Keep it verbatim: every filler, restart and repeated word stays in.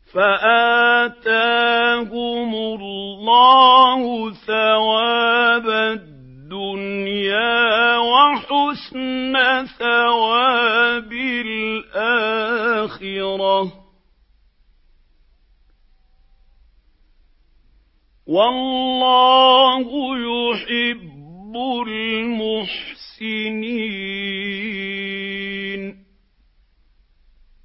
فآتاهم الله ثواب الدنيا وحسن ثواب الآخرة، والله يحب المحسنين.